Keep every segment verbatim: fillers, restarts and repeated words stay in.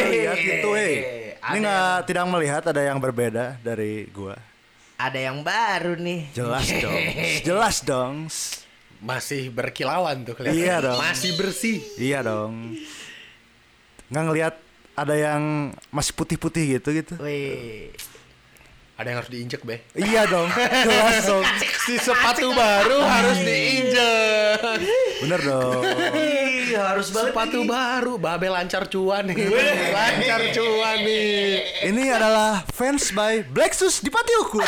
lihat gitu, hei. Ini nggak tidak melihat ada yang berbeda dari gua. Ada yang baru nih. Jelas dong, jelas dong. Masih berkilauan tuh kelihatan. Iya dong. Masih bersih. Iya dong. Nggak ngelihat ada yang masih putih-putih gitu gitu. Wih. Ada yang harus diinjek, Be. Iya dong, jelas dong. Si sepatu baru harus diinjek. Bener dong. Ih, harus banget Sepatu ini. baru, Babe lancar cuan nih. Lancar cuan nih. Ini adalah fans by Black Shoes di Pati Ukur.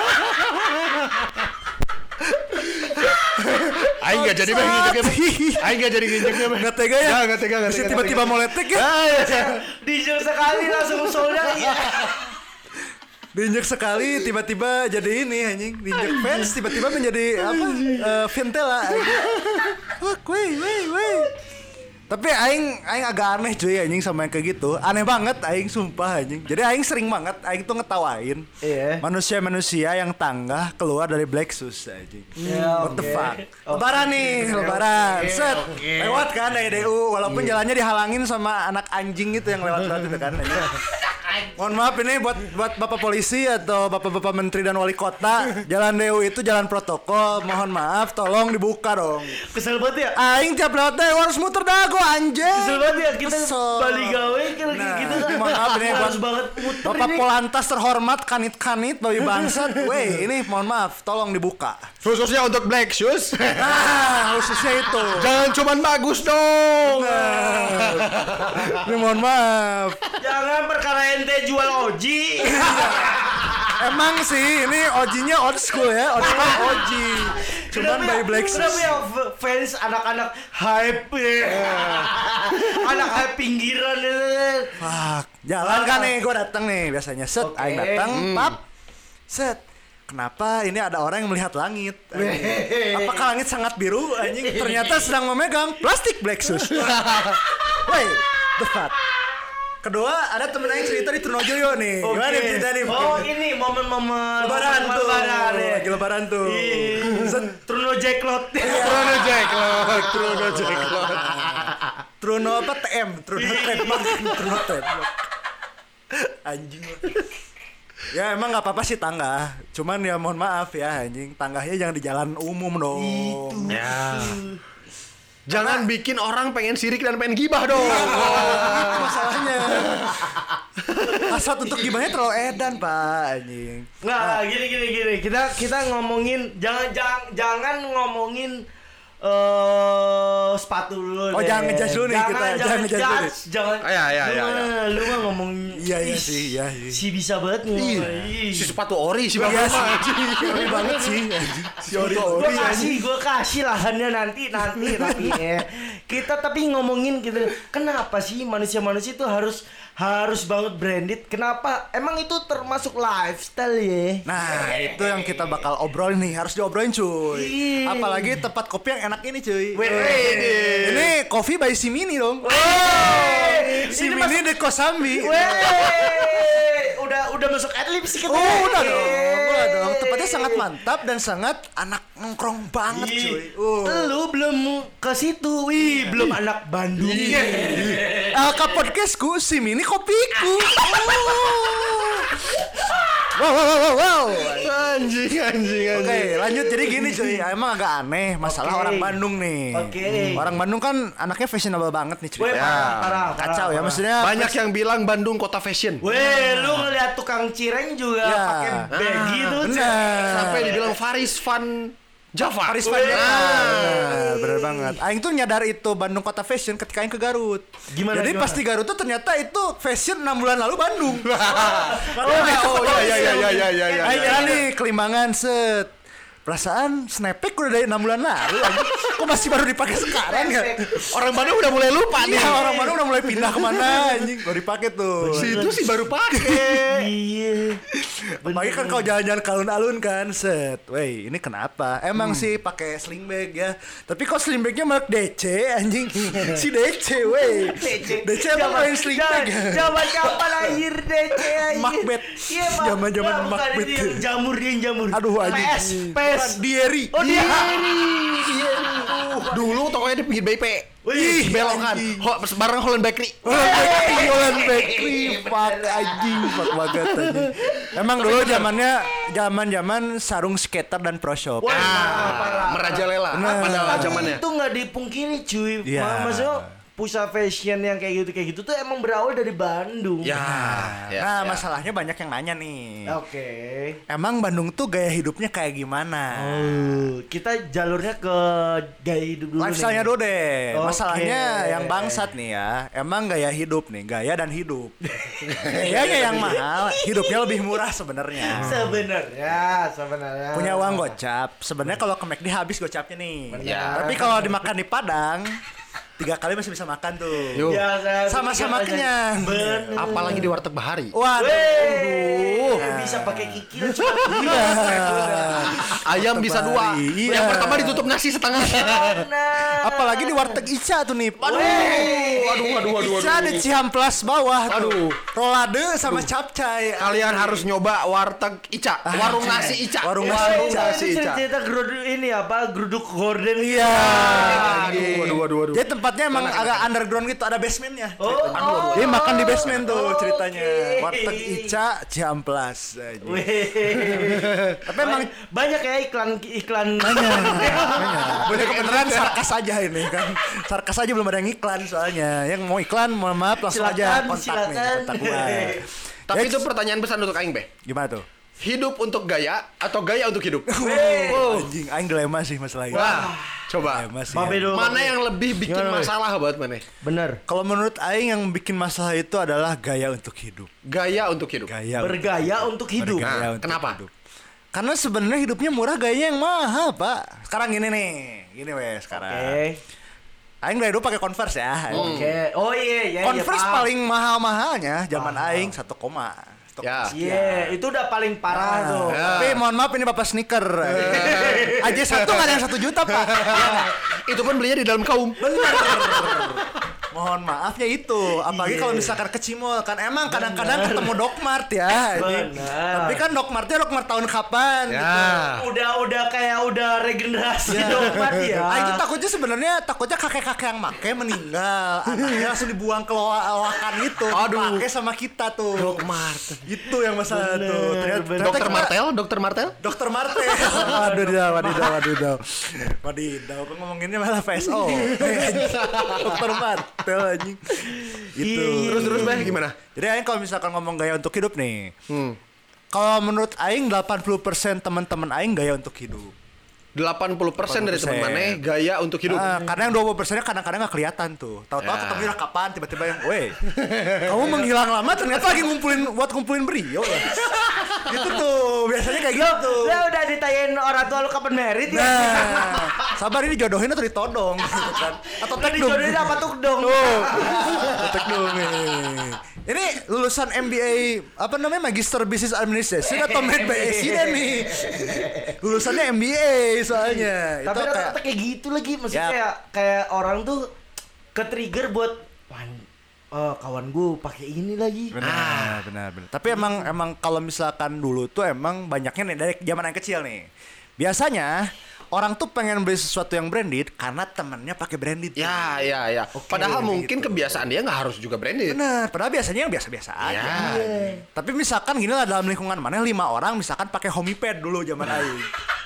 Aing enggak jadi Bang injeknya, Bang. Aing enggak jadi injeknya, Bang. Nggak tega ya? Enggak, enggak tega, enggak Bisa tega. tiba-tiba mau letek ya? Dijel sekali langsung solnya. Diinjek sekali tiba-tiba jadi ini anjing. Diinjek fans tiba-tiba menjadi apa? Uh, Ventela. Wah, weh, weh, weh. Tapi aing aing agak aneh cuy anjing sama yang kayak gitu. Aneh banget aing sumpah anjing. Jadi aing sering banget aing tuh ngetawain. Iya. Manusia-manusia yang tanggah keluar dari Black Shoes anjing. Ya, What the oke. fuck? Lebaran nih, lebaran. oke, Set. oke. Lewat kan dari D U walaupun jalannya dihalangin sama anak anjing gitu yang lewat-lewat itu kan. Mohon maaf ini buat buat Bapak polisi atau Bapak-bapak menteri dan wali kota, jalan D U itu jalan protokol. Mohon maaf, tolong dibuka dong. Kesel banget ya. Aing tiap lewat teh harus muter dago anjing. Kesel banget ya kita Kesel. balik gawe kan Nah, gitu. mohon maaf ini buat harus banget muter Bapak ini. Polantas terhormat kanit-kanit babi bangsat. Weh, ini mohon maaf, tolong dibuka. Khususnya untuk Black Shoes. Nah, khususnya itu. Jangan cuman bagus dong. Nah, ini mohon maaf. Jangan perkara ente jual oji. Emang sih ini ojinya old school ya, old school oji. Cuman Kenapa by ya- Black Kenapa Shoes. ya f- fans anak-anak hype ya? Anak hype pinggiran ya. Fuck. Jalan kan nih, gue dateng nih biasanya set, Oke. aing dateng, pap, set. Kenapa ini ada orang yang melihat langit? Anjing. Apakah langit sangat biru? Anjing ternyata sedang memegang plastik Black Shoes. Woi, the fuck. Kedua ada temen aing cerita di Trunojoyo nih. Gimana nih cerita nih? Oh ini momen-momen Lebaran momen tuh. Lebaran ya. Lagi lebaran tuh. Ih, Truno Jacklot. Truno Jacklot, Truno Jacklot. Truno apa T M? Truno trademark, Truno trademark. Anjing. Ya emang nggak apa-apa sih tangga. Cuman ya mohon maaf ya anjing, tangganya jangan di jalan umum dong. Ya. Jangan bikin orang pengen sirik dan pengen gibah dong. Masalahnya. Hasrat untuk gibahnya terlalu edan, Pak, anjing. Nggak, gini gini gini. Kita kita ngomongin jangan jangan jangan ngomongin eh sepatu dulu. Oh, deh. jangan ngejudge dulu nih Jangan, kita, Jangan jangan ngejudge dulu nih. judge, Jangan. Ah, ya, ya, lu ya, mah- ya. Lu mah ngomong. Iya, iya ih, sih, iya sih. Si bisa banget ngomong. Ih. Si sepatu ori si Iya Bapak. sih. Ori banget sih, anjing. Si ori Gue ori kasih, anjing. gue kasih lahannya nanti, nanti, tapi ya. Kita tapi ngomongin gitu, kenapa sih manusia-manusia itu harus harus banget branded? Kenapa? Emang itu termasuk lifestyle ya? Nah, itu yang kita bakal obrolin nih, harus diobrolin cuy. Ih. Apalagi tempat kopi yang enak ini cuy. Wih. Ini kopi by Simini dong. Wey, Simini de Kosambi. Wey, udah udah masuk adlib sih kita. Oh, udah dong, udah dong. Tempatnya sangat mantap dan sangat anak nongkrong banget cuy. Uh. Lu belum ke situ, wih, belum anak Bandung. Uh, ke podcastku Simini kopiku. Wow, wow, wow, wow. Anjing, anjing, Oke, anjing. lanjut. Jadi gini cuy, emang agak aneh masalah Oke. orang Bandung nih. Oke. Orang Bandung kan anaknya fashionable banget nih Weh, ceritanya. parah, parah, Kacau parah, ya, parah. maksudnya Banyak yang bilang Bandung kota fashion. Weh, lu ngeliat tukang cireng juga Ya. pakai baggy tuh. bener. Sampai dibilang Faris Van Java. Paris Van Java. Bener, bener banget. Aing tuh nyadar itu Bandung kota fashion ketika Aing ke Garut. Gimana, Jadi gimana? pas di Garut tuh ternyata itu fashion enam bulan lalu Bandung. Oh, oh iya iya iya iya iya. Aing kira nih kelimbangan set. Perasaan snapback udah dari enam bulan lalu anjing. Kok masih baru dipakai sekarang ya? Orang Bandung udah mulai lupa nih. Iya, orang Bandung udah mulai pindah kemana anjing. Baru dipakai tuh. Si itu sih baru pakai. Iya. Pagi kan kalau jalan-jalan ke alun-alun kan, set. Wey, ini kenapa? Emang sih pakai sling bag ya. Tapi kok sling bagnya merek D C anjing. Si D C, wey. D C. D C emang main sling bag. Zaman kapan lahir D C aja? Macbeth. Iya, Mak. Zaman-zaman Nggak, bukan, Macbeth. itu yang jamur, yang jamur. Aduh, anjing. P S, P S. Dieri. Oh, dia. Dulu tokonya di pinggir B P. Wih, belokan. Ho, bareng Holland Bakery. Holland Bakery, fuck anjing, fuck banget anjing. Emang dulu zamannya zaman-zaman sarung skater dan pro shop. Wah, Ah, merajalela pada zamannya. Itu nggak dipungkiri cuy. Iya. Ma- Maksudnya pusat fashion yang kayak gitu kayak gitu tuh emang berawal dari Bandung. Ya, ya, Nah, ya. masalahnya banyak yang nanya nih. Oke. Emang Bandung tuh gaya hidupnya kayak gimana? Oh, kita jalurnya ke gaya hidup dulu. Lifestyle-nya nih. dulu deh. Oke. Masalahnya yang bangsat nih ya. Emang gaya hidup nih, gaya dan hidup. Gayanya yang mahal, hidupnya lebih murah sebenarnya. Sebenarnya, sebenarnya. Punya uang gocap. Sebenarnya kalau ke McD habis gocapnya nih. Ya. Tapi kalau dimakan di Padang, tiga kali masih bisa makan tuh. Yo. Ya, saya Sama-sama pikir aja. kenyang. Bener. Apalagi di warteg Bahari. Waduh. Weh, bisa pakai kikil cuma Iya. Ayam bisa dua. Iya. Yang pertama ditutup nasi setengah. Nah. Apalagi di warteg Ica tuh nih. Aduh, aduh, aduh, aduh, Ica aduh. di Cihamplas bawah tuh. Aduh. Rolade sama capcay. Kalian harus nyoba warteg Ica, warung nasi Ica. Warung Eh, nasi itu- Ica. itu cerita geruduk ini apa? Geruduk gorden. Iya. Aduh, aduh, aduh, aduh. Jadi tempatnya emang agak underground gitu, ada basementnya. Oh, ceritanya. oh, Jadi makan di basement tuh oke. ceritanya. Warteg Ica Cihamplas. aja. Weh. Tapi emang banyak ya iklan iklan. Banyak kebenaran sarkas aja ini kan. Sarkas aja belum ada yang iklan soalnya. Yang mau iklan mohon maaf langsung aja Silakan, kontak silakan. nih kontak gua. Tapi Ya, itu pertanyaan besar untuk Aing, Be. gimana tuh? Hidup untuk gaya atau gaya untuk hidup? Oh, anjing, aing dilema sih masalah itu. Wah, coba. Dilema sih. Babe ya. dulu. Mana yang lebih bikin Gimana, Be? masalah buat mana? Bener. Kalau menurut aing yang bikin masalah itu adalah gaya untuk hidup. Gaya untuk hidup. Gaya. Bergaya untuk hidup. Bergaya Nah, untuk kenapa? hidup. Karena sebenarnya hidupnya murah, gayanya yang mahal, Pak. Sekarang gini nih. Gini wes sekarang. Oke. Aing dari dulu pakai Converse ya. Oke. Oh iya iya. Converse iya, paham. paling mahal-mahalnya zaman Paham. aing satu koma. Ya. Iya, itu udah paling parah Ah, tuh. Ya. Tapi mohon maaf ini bapak sneaker. Aja satu nggak ada yang satu juta pak. Itu pun belinya di dalam kaum. Bener. Mohon maafnya itu. Apalagi Iya. kalau misalkan ke Cimol kan emang kadang-kadang ketemu Dokmart ya. Bener. Tapi kan Dokmartnya Dokmart tahun kapan? Ya. Gitu. Udah udah kayak udah regenerasi Ya. dong Mat, ya. Ah, itu takutnya sebenarnya takutnya kakek-kakek yang make meninggal, anaknya langsung dibuang ke loakan itu. Aduh. Pakai sama kita tuh. Dokmart. Itu yang masalah Bener, tuh. Ternyata, bener. ternyata Dokter kita- Martel, Dokter Martel? Dokter Martel. Waduh, dah, wadidaw, wadidaw. Wadidaw, kok ngomonginnya malah V S O. Dokter Martel anjing. Gitu. Terus terus Beh gimana? Jadi Aing kalau misalkan ngomong gaya untuk hidup nih. Hmm. Kalau menurut Aing delapan puluh persen teman-teman Aing gaya untuk hidup. delapan puluh persen dari teman delapan puluh mana persen. gaya untuk hidup. Ah, karena yang dua puluh persennya kadang-kadang gak kelihatan tuh. Tahu-tahu Ya. ketemu udah kapan tiba-tiba yang, "Weh, kamu menghilang lama ternyata lagi ngumpulin buat ngumpulin brio." Gitu tuh, biasanya kayak gitu. Lah udah ditanyain orang tua lu kapan merit ya? Nah, sabar ini jodohin atau ditodong gitu kan. Atau Udah tekdung. dijodohin apa tuh dong? Tuh. Tekdung nih. Ini lulusan M B A apa namanya Magister Business Administration atau M B A sih nih. Lulusannya M B A soalnya. Tapi Itu kayak rata-rata kayak gitu lagi, maksudnya Ya. kayak kayak orang tuh ke trigger buat "Wan, oh, kawan gue pakai ini lagi. benar, benar, benar. Tapi emang emang kalau misalkan dulu tuh emang banyaknya nih dari zaman yang kecil nih. Biasanya orang tuh pengen beli sesuatu yang branded karena temennya pakai branded. Ya, ya, ya. Padahal mungkin gitu. kebiasaan dia nggak harus juga branded. Bener, padahal biasanya yang biasa-biasa aja. Ya. Tapi misalkan gini lah dalam lingkungan mana lima orang misalkan pakai homipad dulu zaman aing.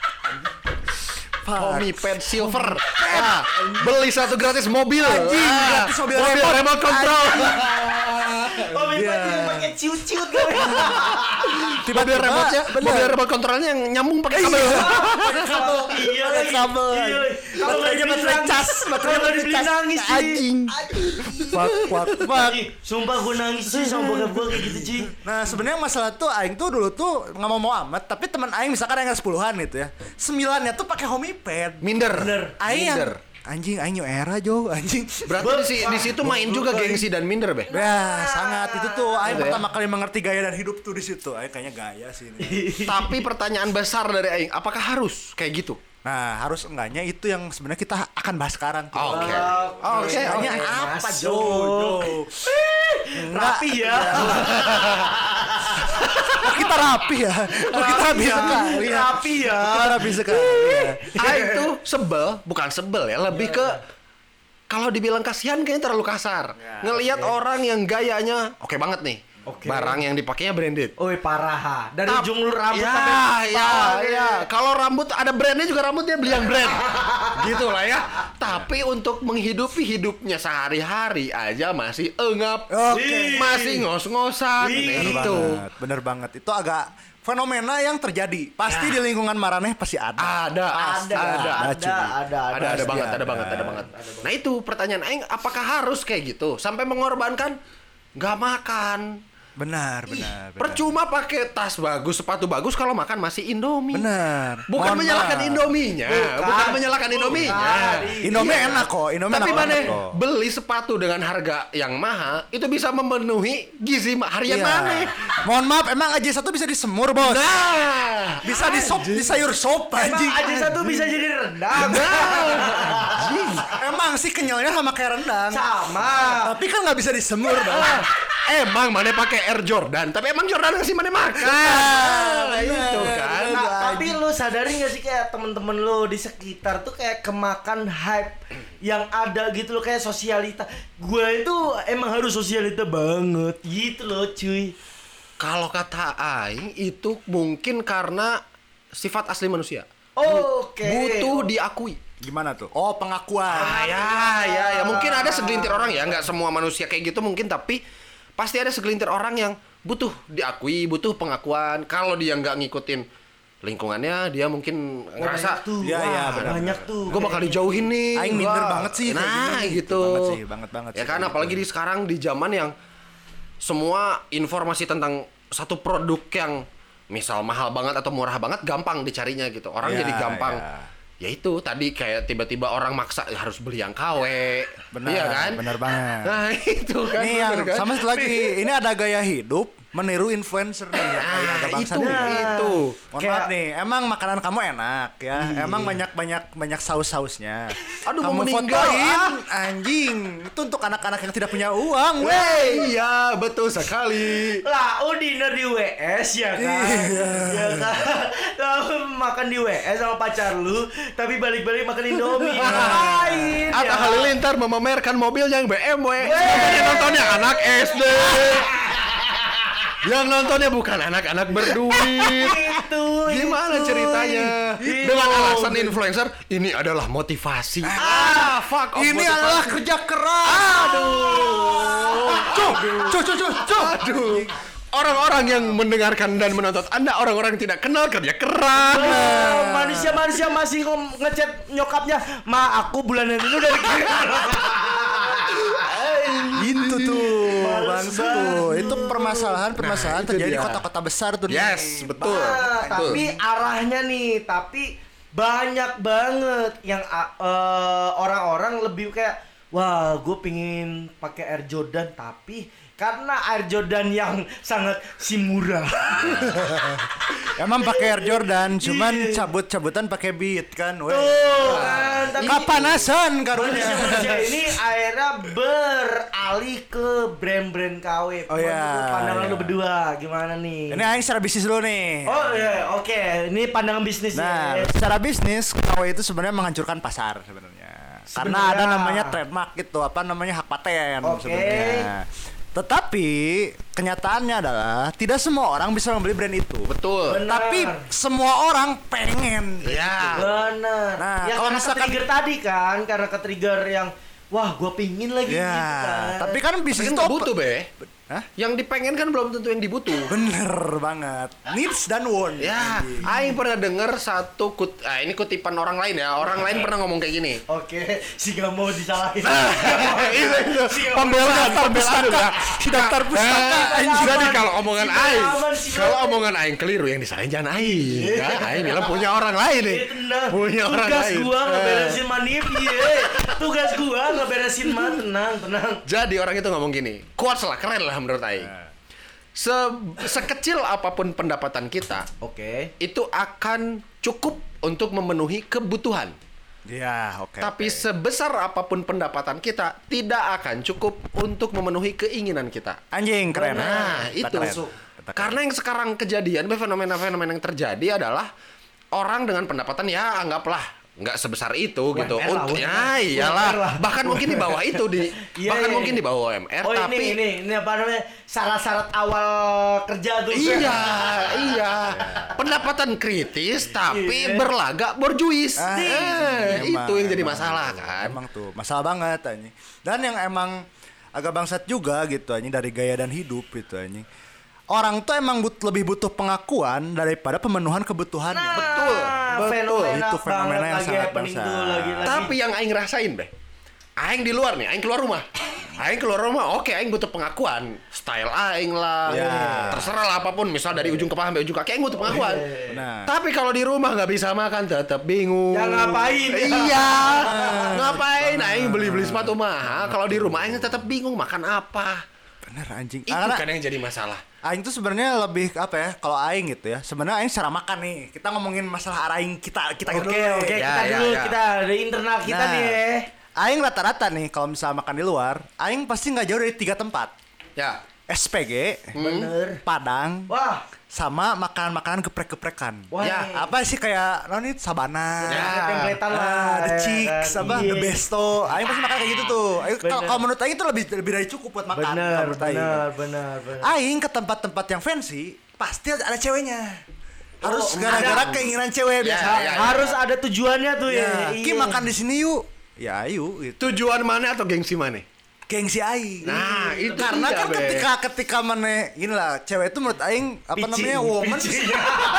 Homipad Silver. Ah, beli satu gratis mobil. Anjing, Ah, gratis mobil mobil remote. remote control. Oh, Iya. yeah. pakai ciut-ciut gue. Mobil remote-nya, mobil remote controlnya yang nyambung pakai kabel. Pakai kabel. Iya Pakai lagi. kabel. Iya lagi. Kalau nggak Baterainya dibeli baterai nangis. cas, Kalau baterainya nggak dibeli cas. nangis sih. Anjing. Fuck, fuck, fuck. Ih, Sumpah gue nangis sih sama bokap gue kayak gitu cuy. Nah sebenarnya masalah tuh aing tuh dulu tuh nggak mau mau amat, tapi teman aing misalkan yang sepuluhan gitu ya, sembilannya tuh pakai homipad. Minder. Bener. Aing yang Minder. anjing aing new era jo anjing. Berarti di, si- di situ main juga gengsi dan minder, Beh. Ya sangat itu tuh aing Gitu ya? pertama kali mengerti gaya dan hidup tuh di situ. Aing kayaknya gaya sih ini. Tapi pertanyaan besar dari Aing, apakah harus kayak gitu? Nah harus enggaknya itu yang sebenarnya kita akan bahas sekarang. tuh. Oke. Oke, Oke, hanya oke, apa masuk. Jo? Jo. Rapi ya. Oh, kita rapi ya. Oh, kita rapi sekali. ya. Rapi ya. Kita rapi sekali. ya. Ah itu sebel, bukan sebel ya, lebih ke kalau dibilang kasihan kayaknya terlalu kasar. Ya, Ngelihat oke. orang yang gayanya oke banget nih. Oke. Barang yang dipakainya branded. Oi parah ha. Dari Tap- ujung lu rambut ya, sampai ya, bawah, ya. Kalau rambut ada brandnya juga rambut dia beli yang brand. Gitu lah ya. Tapi untuk menghidupi hidupnya sehari-hari aja masih engap. Oke. Masih ngos-ngosan. Ih. Bener Itu. banget, bener banget. Itu agak fenomena yang terjadi. Pasti di lingkungan Maraneh pasti ada. Ada, Ada, ada, ada, ada, cuy. ada, ada, ada Pasti banget, ada ada. banget, ada banget. Nah itu pertanyaan Aing, apakah harus kayak gitu sampai mengorbankan nggak makan? Benar, benar, benar. Percuma pakai tas bagus, sepatu bagus kalau makan masih Indomie. Benar. Bukan Mohon menyalahkan maaf. Indominya, bukan, Bukan. menyalahkan Indominya. Bukan. Indomie Iya. enak kok, Indomie Tapi enak mana banget kok. beli sepatu dengan harga yang mahal itu bisa memenuhi gizi ma- harian Iya. mana? Mohon maaf, emang aja satu bisa disemur, Bos. Nah, Bisa di sop, di sayur sop Emang anjing. aja satu bisa jadi rendang. Emang sih kenyalnya sama kayak rendang. Sama. Tapi kan nggak bisa disemur, Bang. emang mana pakai Air Jordan, tapi emang Jordan ngasih mana makan. Nah, itu kan. Nah, tapi lu sadari gak sih kayak temen-temen lu di sekitar tuh kayak kemakan hype yang ada gitu loh, kayak sosialita. Gua itu emang harus sosialita banget gitu loh cuy. Kalau kata Aing itu mungkin karena sifat asli manusia. Oke. Butuh diakui. Gimana tuh? Oh, pengakuan. Ah, ya, ya, ya. Mungkin ada segelintir orang ya, nggak semua manusia kayak gitu mungkin, tapi pasti ada segelintir orang yang butuh diakui, butuh pengakuan. Kalau dia nggak ngikutin lingkungannya, dia mungkin ngerasa, Banyak tuh. Iya, iya, Wah, benar, banyak tuh. gue bakal dijauhin nih. Aing gua." minder banget sih kayak Nah, gini. gitu. Banget sih, banget banget Ya sih kan, kayak apalagi gitu. di sekarang di zaman yang semua informasi tentang satu produk yang misal mahal banget atau murah banget gampang dicarinya gitu. Orang Ya, jadi gampang. ya. Ya itu tadi kayak tiba-tiba orang maksa "Ya, harus beli yang K W. Benar, Iya kan? benar banget. Nah, itu kan. Ini yang bener kan? sama satu lagi, ini ada gaya hidup meniru influencer nih ya, kayak ada Nah, bangsa itu, nih. itu. Mohon Kayak- maaf nih, emang makanan kamu enak ya, Iya. emang banyak banyak banyak saus-sausnya. Aduh, mau kamu meninggal, fotoin, ah. anjing, itu untuk anak-anak yang tidak punya uang, weh. Wey, iya betul sekali. Lah, oh dinner di W S ya kan? Iya. Ya kan? Lalu makan di W S sama pacar lu, tapi balik-balik makan Indomie. Ngapain? Atta ya? Halilintar memamerkan mobilnya yang B M W. Yang nontonnya anak S D. Yang nontonnya bukan anak-anak berduit. Itu. Gimana itu. ceritanya? Itu. Dengan alasan influencer, ini adalah motivasi. Ah, fuck off Ini motivasi. adalah kerja keras. Aduh. Cuh, cuh, cuh, cuh, cuh. Aduh. Orang-orang yang mendengarkan dan menonton Anda orang-orang yang tidak kenal kerja keras. Oh, manusia-manusia masih ngom- ngechat nyokapnya, "Ma, aku bulanan ini udah Itu tuh, Males bangsa tuh. Itu permasalahan-permasalahan Nah, itu terjadi di dia. kota-kota besar tuh. nih. Yes, betul. Bah, betul. tapi arahnya nih, tapi banyak banget yang a- eh, orang-orang lebih kayak, wah, gue pingin pakai Air Jordan, tapi karena Air Jordan yang sangat si murah. Emang pakai Air Jordan, cuman Iya. cabut-cabutan pakai beat kan, weh. Tuh, kan, tapi Kapanasan karunya. manusia-manusia ini akhirnya beralih ke brand-brand K W. Oh, iya, Menurut pandangan iya. lu berdua gimana nih? Ini aing secara bisnis dulu nih. Oh iya, oke. Ini pandangan bisnisnya. Nah, secara bisnis K W itu sebenarnya menghancurkan pasar sebenarnya. Karena Sebenarnya. ada namanya trademark gitu, apa namanya hak paten Oke. sebenarnya. Tetapi kenyataannya adalah tidak semua orang bisa membeli brand itu. Betul. Benar. Tapi semua orang pengen. Ya. Bener. Nah, ya, kalau karena misalkan- ke-trigger tadi kan, karena ke-trigger yang wah, gue pingin lagi Ya, gitu kan. tapi kan bisnis Tapi itu nggak butuh, Be. Hah? Yang dipengen kan belum tentu yang dibutuh. Bener banget. Needs dan want. Ya, Aing pernah denger satu kut, ah, ini kutipan orang lain ya. Orang lain pernah ngomong kayak gini. Oke, si gak mau disalahin. itu itu Si pembelaan pembelaan dulu ya. Si daftar pustaka. Nah, anjing. jadi kalau omongan Si Aing, aman, si kalau aman. omongan Aing keliru yang disalahin jangan Aing. Ya, Aing bilang punya orang lain nih. Eh, tenang. Punya orang Tugas lain. gua Eh. ngeberesin manip, iya. Tugas gua ngeberesin man, tenang, tenang. Jadi orang itu ngomong gini, quotes lah, keren lah menurut Aing. Se sekecil apapun pendapatan kita, Oke. itu akan cukup untuk memenuhi kebutuhan. Ya, oke. Tapi oke. sebesar apapun pendapatan kita, tidak akan cukup untuk memenuhi keinginan kita. Anjing keren. Nah, Kita itu. keren. Masuk. Kita katakan. Karena yang sekarang kejadian, fenomena-fenomena yang terjadi adalah orang dengan pendapatan ya anggaplah nggak sebesar itu U M R gitu. lah, Untuk U M R. ya U M R iyalah. lah. Bahkan mungkin di bawah itu di Iya, bahkan iya, mungkin iya. di bawah U M R Oh tapi ini ini ini apa namanya syarat-syarat awal kerja tuh. Iya, iya. Pendapatan kritis tapi Iya. berlagak borjuis. Ah, Eh, emang, itu yang jadi emang masalah tuh, kan. Emang tuh masalah banget anjing. Dan yang emang agak bangsat juga gitu anjing dari gaya dan hidup gitu anjing. Orang tuh emang but, lebih butuh pengakuan daripada pemenuhan kebutuhannya. Nah, Betul, betul. fenomena Itu fenomena banget yang lagi sangat happening bangsat. tuh lagi lagi. Tapi yang aing rasain, Beh. Aing di luar nih, aing keluar rumah. Aing keluar rumah, oke aing butuh pengakuan. Style aing lah. Ya. Terserah lah apapun, misal dari ujung kepala sampai ujung kaki aing butuh pengakuan. Benar. Tapi kalau di rumah nggak bisa makan tetap bingung. Ya ngapain? Iya. Ngapain? Aing beli-beli sepatu mahal. Kalau di rumah aing tetap bingung makan apa. Bener anjing. Itu Karena kan yang jadi masalah. aing tuh sebenarnya lebih apa ya? Kalau aing gitu ya. Sebenarnya aing secara makan nih. Kita ngomongin masalah aing kita kita Oke, gitu. oke, Ya, kita ya, dulu, ya. kita dari internal kita Nah, nih. Aing rata-rata nih kalau misalnya makan di luar, aing pasti nggak jauh dari tiga tempat. Ya. S P G, Bener. Padang, Wah, sama makanan-makanan geprek-geprekan. wah. Ya. Apa sih kayak non itu Sabana, Ya. Templetan lah. ah, The ya Chicks, kan? apa Iya. The Besto. Aing pasti makan kayak gitu tuh. Aing kalau Bener. kalau menurut Aing itu lebih lebih dari cukup buat makan. kalau Bener, menurut Aing. bener, bener, bener. Aing ke tempat-tempat yang fancy pasti ada ceweknya. Harus Oh, gara-gara ada. keinginan cewek Ya, biasa. ya, ya. Harus ada tujuannya tuh ya. Ya, Ki Iya. makan di sini yuk. Ya ayo gitu. Tujuan mana atau gengsi mana? Gengsi aing. Nah, itu karena dia, kan Be. ketika ketika mana inilah cewek itu menurut aing apa Pitching, namanya woman pitching.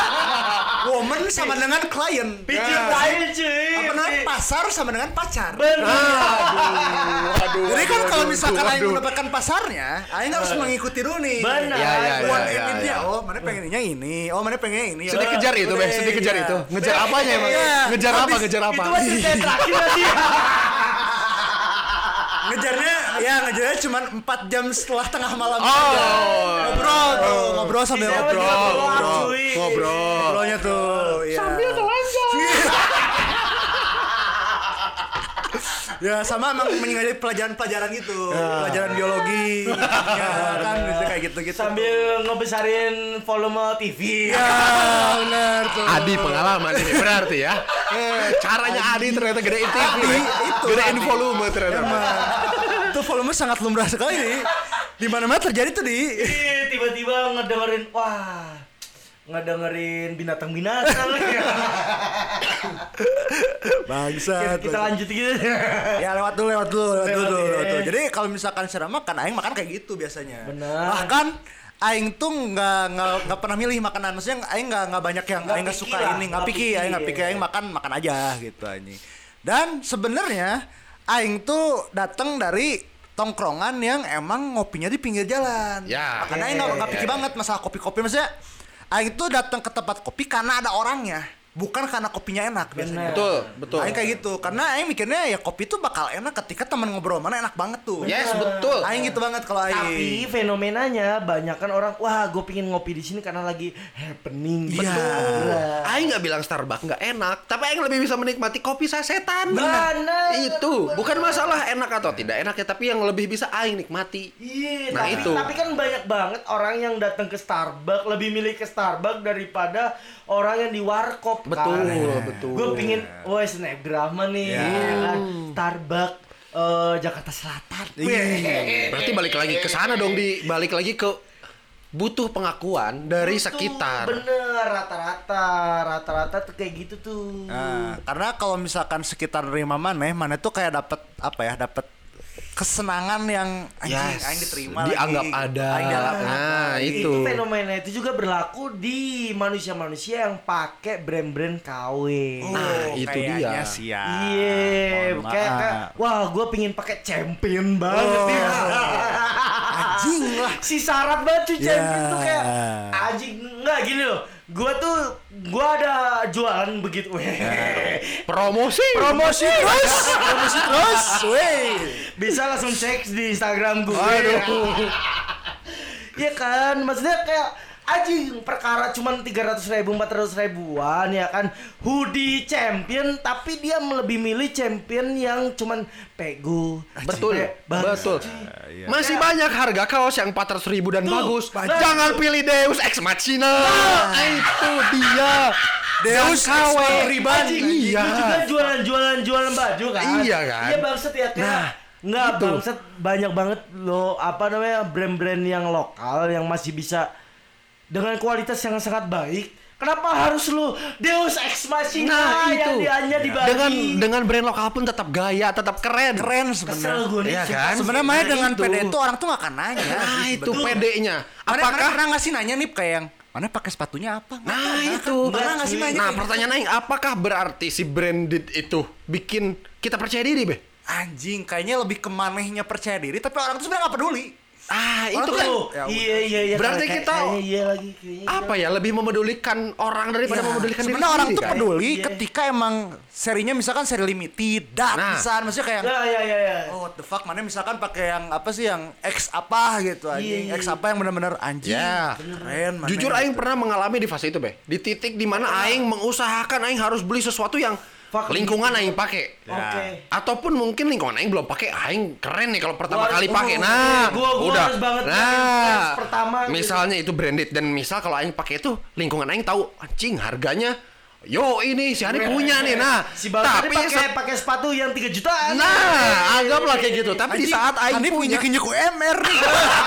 woman sama dengan klien. Pitching Nah, klien, cuy. apa namanya pasar sama dengan pacar. Bener. Waduh. Jadi kan kalau misalkan aing waduh. mendapatkan pasarnya, aing harus mengikuti dulu nih. Benar. Ya, ya, ya, One ya, endingnya, ya. oh mana pengennya ini, oh mana pengennya ini. Sedih Oh, kejar itu, udah, Beh. Sedih kejar iya. itu. Ngejar apanya emang? Iya. Ngejar apa? Habis Ngejar apa? Itu mah cerita yang terakhir nanti. Ngejarnya ya ngejarnya cuma empat jam setelah tengah malam. Oh. aja. Ngobrol tuh, ngobrol sambil Bisa ngobrol. juga follow up, Ngobrol. cuy. Ngobrol. Ngobrolnya tuh, iya. Sambil telanjang. Ya sama emang mengajari pelajaran-pelajaran gitu, pelajaran biologi, ya kan gitu kayak gitu-gitu. Sambil ngebesarin volume T V. Ya benar tuh. Adi pengalaman ini berarti ya. Caranya Adi ternyata gedein T V. Adi, itu, Gedein Adi. volume ternyata. Emang. Itu volume sangat lumrah sekali nih. Di mana-mana terjadi tuh di. Ih, tiba-tiba ngedengerin wah ngedengerin binatang-binatang. Bangsa. Kita lanjut gitu. Ya lewat dulu, lewat dulu, lewat dulu. Lewat, Lewat ya. dulu. Jadi kalau misalkan secara makan, aing makan kayak gitu biasanya. Benar. Bahkan aing tuh nggak nggak nggak pernah milih makanan. Maksudnya aing nggak nggak banyak yang Nggak aing nggak picky suka lah, ini, nggak nggak pikir, picky, aing nggak ya. pikir, aing makan makan aja gitu anjing. Dan sebenarnya aing tuh datang dari tongkrongan yang emang ngopinya di pinggir jalan. Ya. Makanya aing Ya, nggak ya, nggak ya, pikir ya. banget masalah kopi-kopi. Maksudnya aing tuh datang ke tempat kopi karena ada orangnya. Bukan karena kopinya enak biasanya. Betul, betul. Aing kayak gitu. Karena aing mikirnya ya kopi tuh bakal enak ketika teman ngobrol mana enak banget tuh. Yes, betul. Aing gitu banget kalau aing. Tapi fenomenanya banyak kan orang wah gue pingin ngopi di sini karena lagi happening. Iya. Betul. Aing nggak bilang Starbucks nggak enak, tapi Aing lebih bisa menikmati kopi sasetan. Benar. Itu bukan masalah enak atau tidak enak ya, tapi yang lebih bisa Aing nikmati. Iya, Nah, tapi, itu. tapi kan banyak banget orang yang datang ke Starbucks lebih milih ke Starbucks daripada orang yang di warkop. Betul, kan? betul. Gue pingin, wah snapgram nih, Ya. ya kan? Starbucks eh, Jakarta Selatan. Iya. Berarti balik lagi ke sana dong, di balik lagi ke butuh pengakuan dari Itu sekitar. Bener, rata-rata, rata-rata tuh kayak gitu tuh. Nah, karena kalau misalkan sekitar nerima maneh, maneh tuh kayak dapat apa ya? Dapat kesenangan yang anjing Yes, aing diterima dianggap lagi. ada. Aing dianggap Nah, ada. itu. Itu fenomena itu juga berlaku di manusia-manusia yang pakai brand-brand K W. Oh, Nah, itu kayaknya dia. sih ya. Iya, Mohon kayak, kayak maaf. wah gue pingin pakai champion banget Oh. nih. Anjing lah. Si syarat banget tuh champion Ya. tuh kayak anjing enggak gini loh. Gue tuh gue ada jualan begitu. Promosi. Promosi terus, promosi terus, weh. Bisa langsung cek di Instagram gue. Aduh. Iya kan, maksudnya kayak Anjing, perkara cuman tiga ratus ribu, empat ratus ribuan ya kan. Hoodie champion, tapi dia lebih milih champion yang cuman pego. Betul, Pe- bang- betul. iya. Masih banyak harga kaos yang empat ratus ribu dan Tuh, bagus. banyak. Jangan pilih Deus Ex Machina. Itu dia. Deus K W. Riban. Iya. Lu juga jualan-jualan jualan baju kan? Iya kan? Iya bangset ya kayak. Nah, Nggak gitu. bangset, banyak banget lo apa namanya brand-brand yang lokal yang masih bisa dengan kualitas yang sangat baik. Kenapa harus lu Deus Ex Machina Nah, yang itu. hanya dibagi? Dengan dengan brand lokal pun tetap gaya, tetap keren. Keren Kesel sebenarnya. gue nih. Iya sumpah. kan? Sebenarnya Maya Nah, dengan itu. pede itu orang tuh gak akan nanya. Nah, sih, itu betul. pedenya. Mana, mana Apakah pernah ngasih nanya nih kayak yang mana pakai sepatunya apa? Nggak Nah, pernah, itu. kan? Pernah nggak sih nanya? Nah, kayak gitu? pertanyaan aing, apakah berarti si branded itu bikin kita percaya diri, Be? Anjing, kayaknya lebih ke manehnya percaya diri, tapi orang tuh sebenarnya nggak peduli. Ah, Orang itu tuh kan Tuh, Ya, iya iya iya. Berarti Kayak- kita- kayaknya iya lagi kayaknya. apa ya, lebih memedulikan orang daripada Ya, memedulikan diri sebenarnya orang sendiri, tuh kan? peduli Iya. ketika emang serinya misalkan seri limited, dat, Nah. misalkan maksudnya kayak Ya ya ya ya. oh what the fuck, mana misalkan pakai yang apa sih yang X apa gitu anjing, Iya, iya. X apa yang benar-benar anjing. Ya. Keren, mana Jujur gitu. aing pernah mengalami di fase itu, Be. Di titik dimana aing mengusahakan aing harus beli sesuatu yang Fuck lingkungan aing pakai. Ya. Oke. Ataupun mungkin lingkungan aing belum pakai, aing keren nih kalau pertama Gua- kali oh, pakai. oke. Nah, Gua- gua udah. harus banget Nah, pakai pertama gitu. misalnya itu branded dan misal kalau aing pakai itu lingkungan aing tahu anjing harganya. Yo ini si Hani punya nih. Nah, Si Bang tadi tapi pakai se- pakai sepatu yang tiga jutaan. Nah, anggaplah kayak gitu. Tapi di Anjing, saat aing Hani punya punya U M R nih.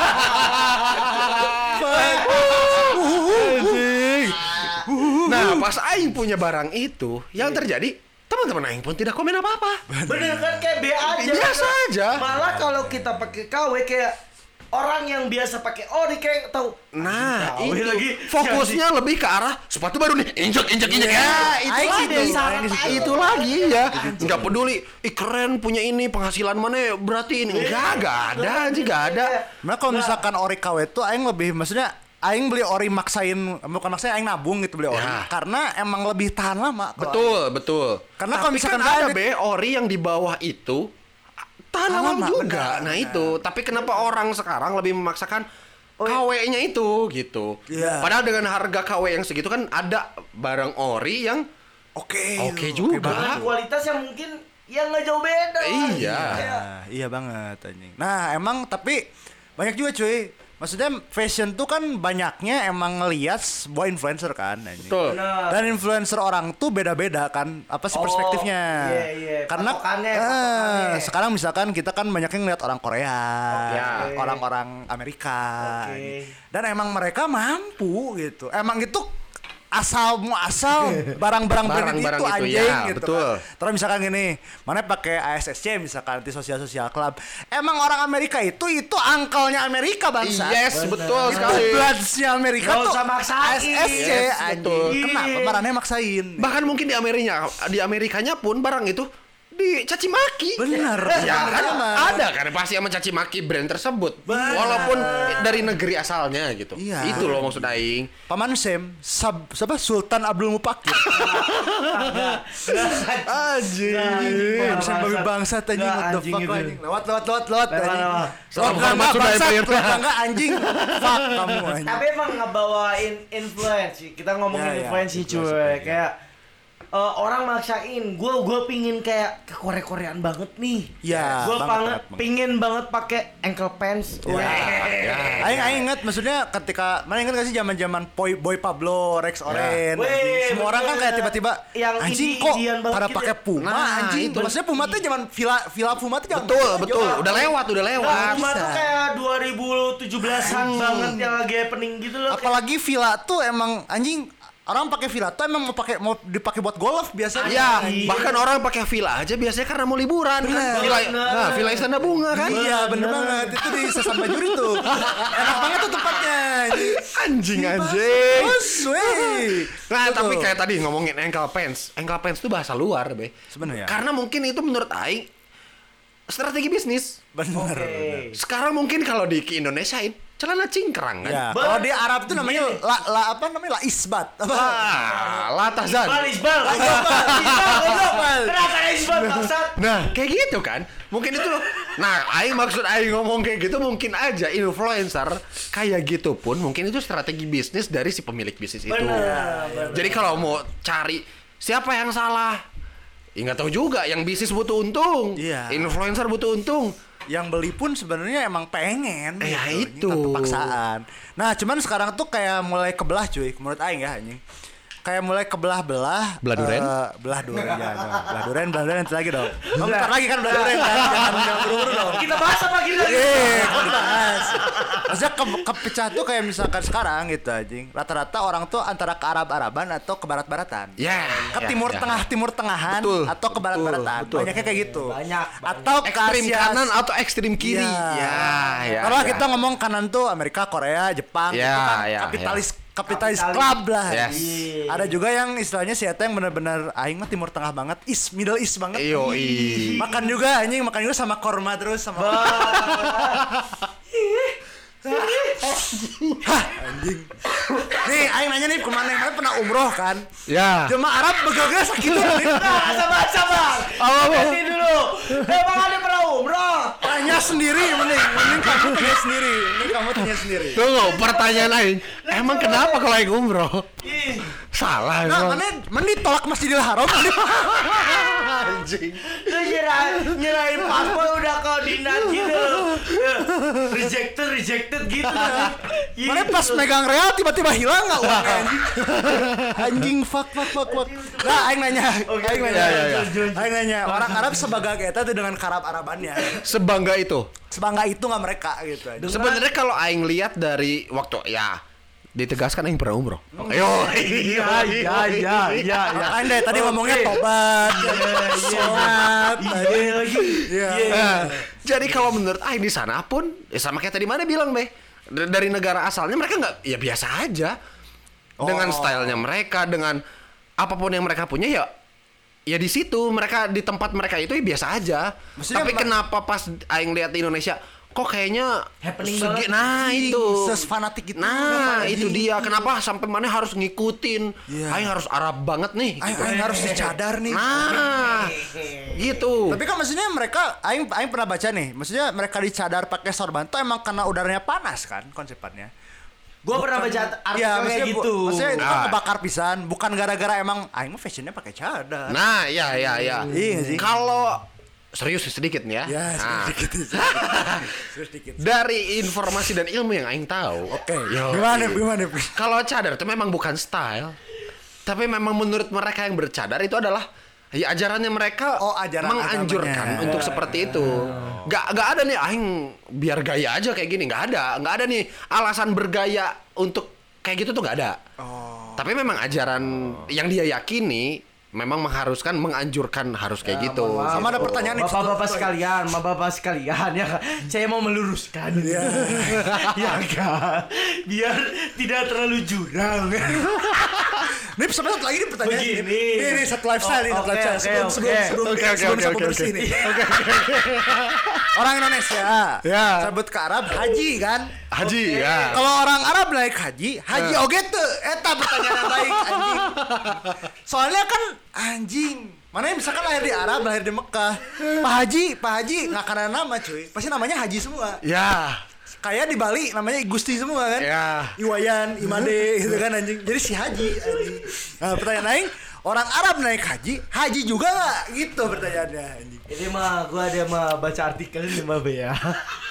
Nah, pas aing punya barang itu, yang terjadi teman-teman aing pun tidak komen apa-apa. Bener kan kayak B aja. Biasa aja. Malah kalau kita pakai K W kayak orang yang biasa pakai ori kayak tahu. Nah, Anjing, K W itu lagi. fokusnya lebih ke arah sepatu baru nih, injek injek injek Iya, ya, itu aing lagi, gitu, Sarap aing gitu. itu lagi ya, nggak peduli, ih keren punya ini penghasilan mana berarti ini, enggak, enggak ada anjing, enggak ada. Nah kalau misalkan ori K W itu aing lebih maksudnya aing beli ori maksain, bukan maksain aing nabung gitu beli ori Ya. karena emang lebih tahan lama. kalau Betul, betul. Karena Tapi kalau misalkan kan ada branded- be ori yang di bawah itu tahan Tahan lama lama, juga. benar, Nah benar. itu, tapi kenapa orang sekarang lebih memaksakan K W-nya itu gitu. Iya. Padahal dengan harga K W yang segitu kan ada barang ori yang Oke. Oke itu, juga. banget. Dengan kualitas yang mungkin yang nggak jauh beda. lah. Iya. Kayak, Nah, iya banget anjing. Nah, emang tapi banyak juga cuy. Maksudnya fashion tuh kan banyaknya emang ngeliat sebuah influencer kan anjing. Betul. Benar. Dan influencer orang tuh beda-beda kan apa sih Oh, perspektifnya. iya, iya. Karena Patokannya, eh, patokannya. sekarang misalkan kita kan banyaknya ngeliat orang Korea, Oke. orang-orang Amerika. Oke. anjing. Dan emang mereka mampu gitu. Emang itu asal muasal barang-barang branded Barang-barang itu itu, anjing ya, gitu betul. kan. Terus misalkan gini, mana pakai A S S C misalkan di sosial sosial club. Emang orang Amerika itu itu angkelnya Amerika bangsa. Yes, betul Itu sekali. bloodsnya Amerika Nggak tuh usah maksain. A S S C Yes, anjing. betul. Kenapa barannya maksain? Bahkan mungkin di Amerika, di Amerikanya pun barang itu dicaci maki. Bener. Ya kan Bener. ada kan pasti yang mencaci maki brand tersebut. Walaupun dari negeri asalnya gitu. Iya. Itu loh maksud aing. Paman Sam, sab, siapa Sultan Abdul Mupakir. Anjing. Anjing, Sam babi bangsa anjing Nggak, what the anjing fuck itu. anjing. Lewat lewat lewat lewat Lewat, anjing. lewat. Lewat Muhammad enggak sudah bangsat, Ibrahim. lewat enggak anjing. Fuck kamu anjing. Tapi emang ngebawain influence sih. Kita ngomongin Ya, ya, influence sih influence, cuy. oke, ya. Kayak eh, orang maksain. Gue gue pingin kayak ke Korea-Koreaan banget nih. Ya, Gue banget, banget banget, banget. pingin banget pakai ankle pants. Weh. Ya. Aing aing inget maksudnya ketika mana inget gak sih zaman-zaman Boy Boy Pablo, Rex Oren, Weh, anjing. Semua orang kan bener. kayak tiba-tiba Yang anjing indie- kok indian banget pada gitu pakai ya. Puma Nah, anjing. itu. Maksudnya Puma tuh zaman Villa Villa Puma tuh zaman Betul, betul. Udah lewat, udah lewat. Nah, Puma bisa. tuh kayak dua ribu tujuh belasan banget yang lagi happening gitu loh. Apalagi Villa tuh emang anjing orang pakai Villa tuh emang mau pakai mau dipakai buat golf biasanya. Ya, Iya. bahkan orang pakai villa aja biasanya karena mau liburan. Bener. Villa, Bener. nah, Villa Istana Bunga kan? Iya bener banget itu di Sesan Bajuri tuh. Enak banget tuh tempatnya. Anjing anjing. Terus, wey. Nah, Tuh, tapi tuh. kayak tadi ngomongin ankle pants. Ankle pants itu bahasa luar, Be. Sebenarnya. Karena mungkin itu menurut aing strategi bisnis. Bener. Oke. Sekarang mungkin kalau di ke Indonesiain celana cingkrang kan. Ya, kalau di Arab itu namanya la, la apa namanya? La isbat. Apa? Ah, latazan. Isbal, isbal. Isbal, kenapa isbal maksud? Nah, kayak gitu kan. Mungkin itu loh. Nah, aing maksud aing ngomong kayak gitu mungkin aja influencer kayak gitu pun mungkin itu strategi bisnis dari si pemilik bisnis itu. Benar, benar. Jadi kalau mau cari siapa yang salah, ya nggak tahu juga. Yang bisnis butuh untung, Iya. influencer butuh untung. Yang beli pun sebenarnya emang pengen Eh, ya gitu, itu. tanpa paksaan. Nah, cuman sekarang tuh kayak mulai kebelah cuy, menurut aing ya anjing. Kayak mulai kebelah-belah. Belah duren? eh, belah duren ya. Nah, belah duren, belah duren nanti lagi dong. Oh, bentar lagi kan belah duren kan. Jangan jangan buru-buru dong. Kita bahas apa kita? Eh, kok dibahas? Maksudnya ke, kepecah tuh kayak misalkan sekarang gitu anjing. Rata-rata orang tuh antara ke Arab-Araban atau ke Barat-Baratan. Ya. Ke ya, timur ya. tengah, timur tengahan Betul. atau ke Barat-Baratan. Betul, betul. Banyaknya kayak gitu. Banyak, Atau ke Ekstrim Asia. kanan atau ekstrim kiri. Iya. Ya, ya. Kalau ya. kita ngomong kanan tuh Amerika, Korea, Jepang, Ya, itu kan ya, kapitalis kapitalis Kapitalis. club lah. Yes. Ada juga yang istilahnya si Eta yang benar-benar aing mah timur tengah banget, East Middle East banget. Iyo, i. Makan juga anjing, makan juga sama korma terus sama Hah, anjing. Nih, aing nanya nih kemana yang pernah umroh kan? Ya. Jemaah Arab begagnya sakit nih. Nah, sabar, sabar. Apa, apa? Nanti dulu. Emang ada pernah umroh? Tanya sendiri mending, mending kamu tanya sendiri. Mending kamu tanya sendiri. Tunggu, pertanyaan lain. Emang kenapa kalau yang umroh? Ih, Salah Nah, emang. mana mana ditolak Masjidil Haram? Anjing. lu nyerahin, nyerahin paspor udah koordinat gitu. Eh, Rejected, rejected gitu. Gitu. Mana pas megang real tiba-tiba hilang nggak uangnya anjing? Anjing fuck fuck fuck fuck. Nah, aing nanya, Oke, aing oke, nanya, ya, ya, ya. aing nanya, orang Arab sebangga kita tuh dengan karab Arabannya. Sebangga itu. Sebangga itu nggak mereka gitu aja. Sebenarnya kalau aing lihat dari waktu ya ditegaskan aing pernah umroh. Ayo. Iya, iya, iya, iya, iya. Aing deh tadi ngomongnya Oke. tobat, sholat, tadi. Iya lagi. Iya. Nah, jadi kalau menurut aing di sana pun ya sama kayak tadi mana bilang deh. D- dari negara asalnya mereka nggak ya biasa aja. Dengan Oh. stylenya mereka, dengan apapun yang mereka punya ya ya di situ mereka di tempat mereka itu ya biasa aja. Maksudnya Tapi ma- kenapa pas aing lihat di Indonesia kok kayaknya Happening segi- banget. nah itu Sesfanatik itu. nah Kenapa, itu anjing? dia kenapa sampai mana harus ngikutin Iya. aing harus Arab banget nih Aing, gitu. aing harus dicadar nih. Nah gitu. Tapi kan maksudnya mereka, aing, aing pernah baca nih, maksudnya mereka dicadar pakai sorban tuh emang karena udaranya panas kan konsepannya. Gua pernah baca artikel Iya, kayak maksudnya, bu- gitu. maksudnya itu kan Ah. kebakar pisan, bukan gara-gara emang aing mah fashionnya pakai cadar. Nah, ya ya ya. Iya sih. Kalau serius sedikit nih ya. Ya, Nah, sedikit, sedikit, sedikit. dari informasi dan ilmu yang aing tahu. Oke, Yo, gimana, iya. gimana? Kalau cadar itu memang bukan style. Tapi memang menurut mereka yang bercadar itu adalah ya ajarannya mereka Oh, ajaran menganjurkan agamanya. untuk seperti itu. Gak gak ada nih aing biar gaya aja kayak gini, nggak ada. Nggak ada nih alasan bergaya untuk kayak gitu tuh nggak ada. Oh. Tapi memang ajaran yang dia yakini memang mengharuskan, menganjurkan harus kayak gitu. Maaf, Sama ada pertanyaan nih. Bapak-bapak sekalian, bapak-bapak sekalian ya kan. Saya mau meluruskan. Iya. Ya kan. Biar tidak terlalu jurang. Nih sampai satu lagi nih pertanyaan. Begini. Ini, ini satu lifestyle nih, Oh, satu oke, lifestyle. oke, Sebelum oke. sebelum sebelum Oke, oke, sebelum oke, sapu oke, bersih oke. nih. Orang Indonesia. Ya. Sabut ke Arab haji kan. Haji Oke. ya. Kalau orang Arab naik haji, haji oge teu. Eta pertanyaan yang baik anjing. Soalnya kan anjing. Mana yang misalkan lahir di Arab, lahir di Mekah. Pak Haji, Pak Haji nggak karena nama cuy. Pasti namanya Haji semua. Ya. Kayak di Bali namanya Gusti semua kan. Ya. Iwayan, Imade gitu kan anjing. Jadi si Haji anjing. Nah, pertanyaan lain, orang Arab naik haji, haji juga nggak? Gitu pertanyaannya anjing. Ini mah gua ada mah baca artikel ini mah Be ya.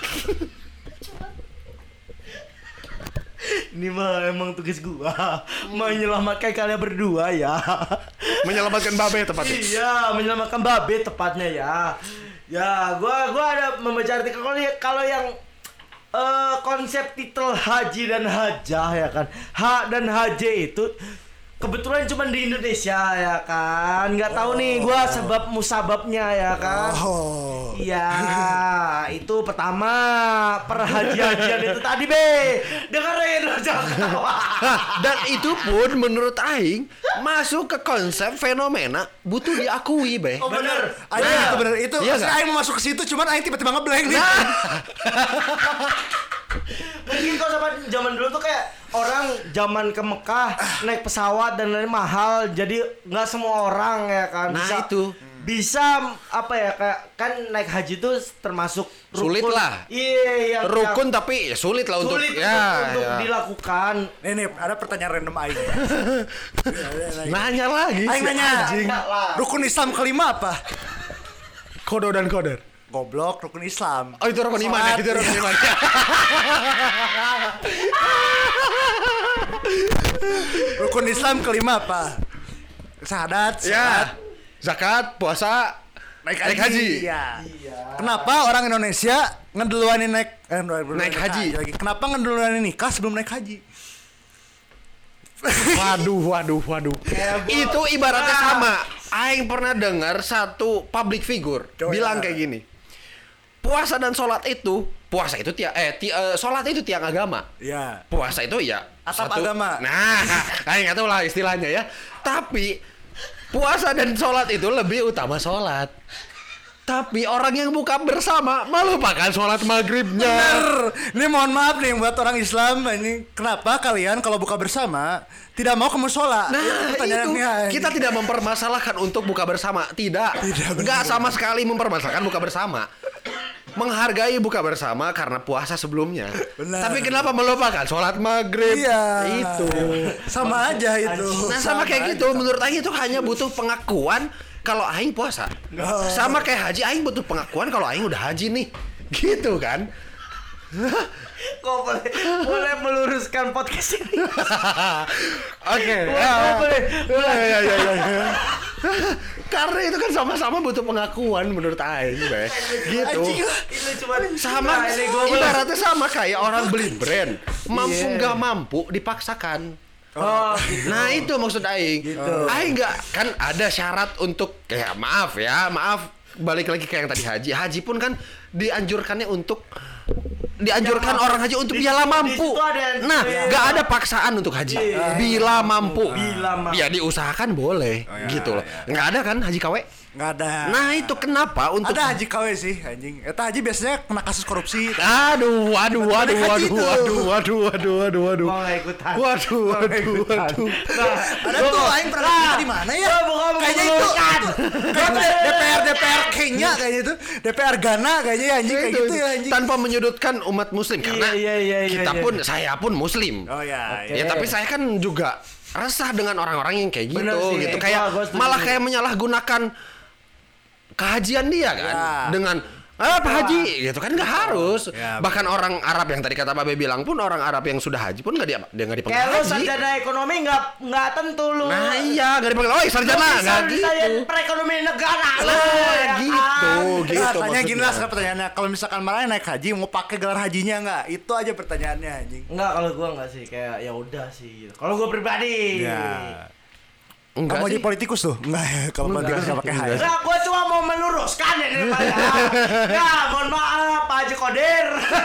Ini mah emang tugas gua menyelamatkan kalian berdua ya. Menyelamatkan babe tepatnya. Iya, menyelamatkan babe tepatnya ya. Ya, gua gua ada membaca artikel kalau kalau yang eh, konsep titel haji dan hajah ya kan. Ha dan haji itu kebetulan cuma di Indonesia ya kan. Nggak tahu nih gua sebab musababnya ya kan. Oh. Iya, itu pertama perhaji-hajian itu tadi Be. Dengerin aja ketawa. Dan itu pun menurut aing masuk ke konsep fenomena butuh diakui, Be. Oh bener. Aing itu bener itu. Iya Maksudnya nggak? Aing mau masuk ke situ, cuman Aing tiba-tiba ngeblank nih. Mungkin kalau sama zaman dulu tuh kayak orang zaman ke Mekah naik pesawat dan lain mahal, jadi nggak semua orang ya kan Nah, bisa itu. bisa apa ya kayak kan naik haji itu termasuk rukun. Sulit lah. Iya, iya. Rukun tapi ya sulit lah untuk sulit ya, untuk, untuk ya. dilakukan. Nih, nih, ada pertanyaan random aing. Nanya lagi. Aing si nanya, anjing. rukun Islam kelima apa? Kodo dan koder. Goblok, rukun Islam. Oh itu rukun iman ya, Sholat. itu rukun iman. Rukun Islam kelima apa? Syahadat, Ya. salat, Zakat, puasa, naik naik haji. haji. Iya. Kenapa orang Indonesia ngeduluanin naik eh, Naik haji. lagi? Kenapa ngeduluanin nikah sebelum naik haji? Waduh, waduh, waduh. Itu ibaratnya sama. Aing pernah dengar satu public figure Coba bilang ya. kayak gini. Puasa dan sholat itu, puasa itu tiang eh ti, eh, sholat itu tiang agama. Iya. Puasa itu ya Atap agama. Nah, Aing nggak tahu lah istilahnya ya. Tapi puasa dan sholat itu lebih utama sholat. Tapi orang yang buka bersama melupakan sholat maghribnya. Bener. Ini mohon maaf nih buat orang Islam ini kenapa kalian kalau buka bersama tidak mau ke musola? Nah Itu itu pertanyaannya. kita tidak mempermasalahkan untuk buka bersama, tidak, Tidak, benar. nggak sama sekali mempermasalahkan buka bersama, menghargai buka bersama karena puasa sebelumnya. Benar. Tapi kenapa melupakan sholat maghrib? Iya. Itu. Sama aja itu. Nah sama kayak gitu, menurut Aing itu hanya butuh pengakuan kalau Aing puasa. Oh. Sama kayak haji, Aing butuh pengakuan kalau Aing udah haji nih, gitu kan? Kok boleh boleh meluruskan podcast ini? Oke. Boleh, ya. boleh, boleh. Ya, ya, ya, ya. Karena itu kan sama-sama butuh pengakuan menurut Aing, Be. Gitu. Anjing lah. Ini cuma Sama Nah, ini gua boleh. ibaratnya sama kayak orang beli brand. Mampu Iya. nggak mampu dipaksakan. Oh, gitu. Nah itu maksud Aing. Aing nggak kan ada syarat untuk ya maaf ya maaf balik lagi ke yang tadi haji. Haji pun kan dianjurkannya untuk dianjurkan Ya, orang haji untuk di bila situ- mampu. di situ ada- Nah, iya. nggak ada paksaan untuk haji. Iya. Bila mampu. Bila mampu. Ya diusahakan boleh Oh, ya, gitu loh. ya. Nggak ada kan haji K W? Nggak ada. Nah itu kenapa untuk Ada haji K W sih anjing. Eta haji biasanya kena kasus korupsi. Aduh, waduh, waduh, Naik haji waduh, tuh. waduh, waduh, waduh, waduh, waduh. Mau nggak ikutan? Waduh, waduh, waduh. Nah, Ada tuh aing pernah lihat di mana ya? Gua bukan Kayaknya itu meluruskan. kayaknya D P R D P R Kenya kayaknya itu. D P R Ghana kayaknya ya, anjing kayak Itu, gitu ya anjing. tanpa menyudutkan umat muslim karena iya, iya, iya, kita iya. pun saya pun muslim. Oh ya. Oke. ya. Ya tapi saya kan juga resah dengan orang-orang yang kayak gitu Bener sih, gitu gua- kayak gua setuju. malah kayak menyalahgunakan kehajian dia kan Ya. dengan ah Pak Haji gitu kan nggak harus. Ya, Bahkan orang Arab yang tadi kata Babe bilang pun orang Arab yang sudah haji pun nggak dia dia nggak dipanggil Kayak lu haji. sarjana ekonomi nggak nggak tentu lu. Nah iya nggak dipanggil oh sarjana Lu bisa nggak gitu. ditanya perekonomian negara lu. Nah, ya gitu, kan? gitu. Nah, tanya maksudnya. gini lah sekarang pertanyaannya. Kalau misalkan Marah naik haji mau pakai gelar hajinya nggak? Itu aja pertanyaannya anjing. Enggak, kalau gua enggak sih, kayak ya udah sih gitu. Kalau gua pribadi. Ya. Enggak Kamu sih. jadi politikus tuh? Enggak ya. Kalau politikus nggak pakai haji. Nah, gua cuma mau meluruskan ini Pak. Ya, ya mohon maaf Pak Haji Kodir.